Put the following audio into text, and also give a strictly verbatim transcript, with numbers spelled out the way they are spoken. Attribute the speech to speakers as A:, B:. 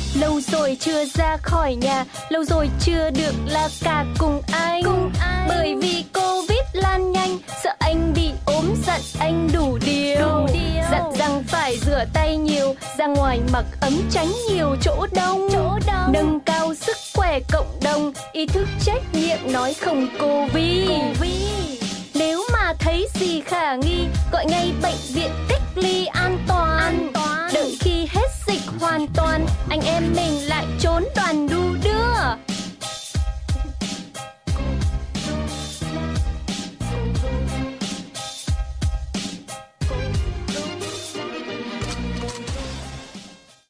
A: Lâu rồi chưa ra khỏi nhà, lâu rồi chưa được là cả cùng anh. Cùng anh. Bởi vì Covid lan nhanh, sợ anh bị ốm dặn anh đủ điều. Đủ điều. Dặn rằng phải rửa tay nhiều, ra ngoài mặc ấm tránh nhiều chỗ đông. Chỗ đông. Nâng cao sức khỏe cộng đồng, ý thức trách nhiệm nói không Covid. Covid. Nếu mà thấy gì khả nghi, gọi ngay bệnh viện cách ly an toàn. An toàn. Đợi khi hết dịch hoàn toàn, anh em mình lại trốn đoàn đu đưa.